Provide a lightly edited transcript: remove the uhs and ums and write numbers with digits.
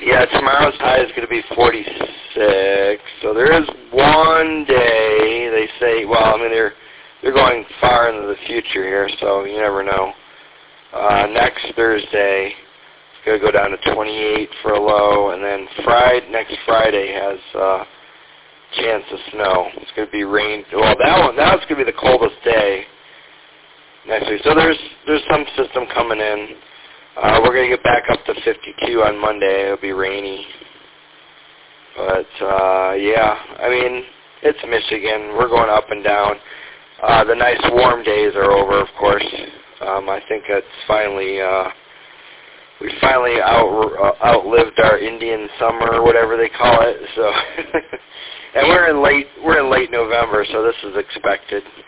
Yeah, tomorrow's high is going to be 46. So there is one day they say. Well, I mean they're going far into the future here, so you never know. Next Thursday, it's going to go down to 28 for a low, and then next Friday has chance of snow. It's going to be rain. Well, that's going to be the coldest day next week. So there's some system coming in. We're going to get back up to 52 on Monday. It'll be rainy. But, yeah, I mean, it's Michigan. We're going up and down. The nice warm days are over, of course. I think it's finally, we finally outlived our Indian summer or whatever they call it. So, and we're in late November, so this is expected.